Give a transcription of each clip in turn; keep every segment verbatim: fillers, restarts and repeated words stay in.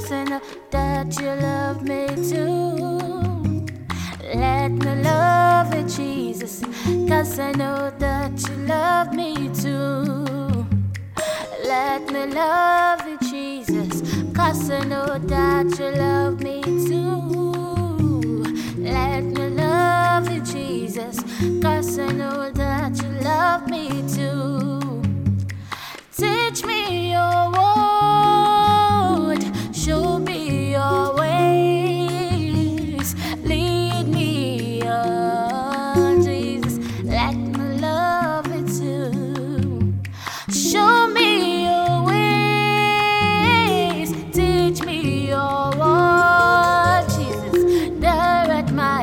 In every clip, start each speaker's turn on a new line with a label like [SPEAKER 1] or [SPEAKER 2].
[SPEAKER 1] 'cause I know that you love me too. Let me love you, Jesus, 'cause I know that you love me too. Let me love you, Jesus, 'cause I know that you love me too. Let me love you, Jesus, 'cause I know that you love me too. Teach me your word, show me your ways, lead me on, Jesus, let me love you too. Show me your ways, teach me your word, Jesus, direct my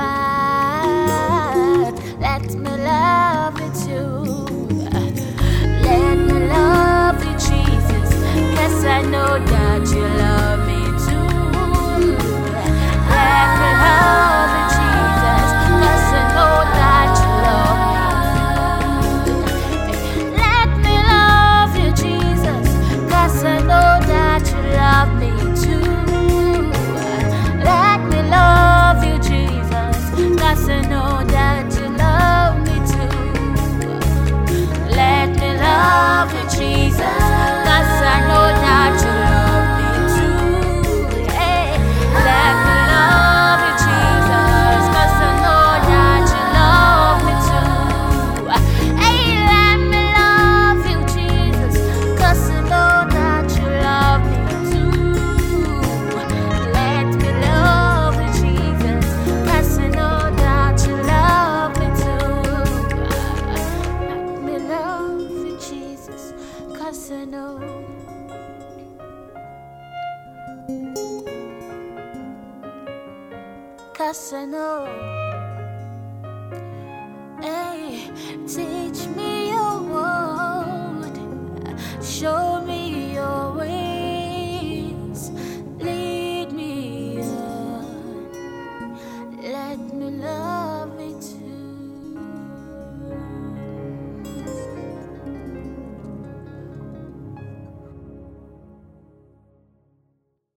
[SPEAKER 1] path, let me love you too. Let me love you, Jesus, 'cause I know that you love me too. Let me love you, Jesus, 'cause I know that you love me. Let me love you, Jesus, 'cause I know that you love me too. Let me love you, Jesus, 'cause I know that you love me too. Let me love you, Jesus, 'cause I know that you love me too. Hey, let me love you, Jesus, 'cause I know that you love me too. Hey, let me love you, Jesus, 'cause I know that you love me too. Let me love you, Jesus, 'cause I know that you love me too. Let me love you, Jesus, 'cause I know. 'Cause I know.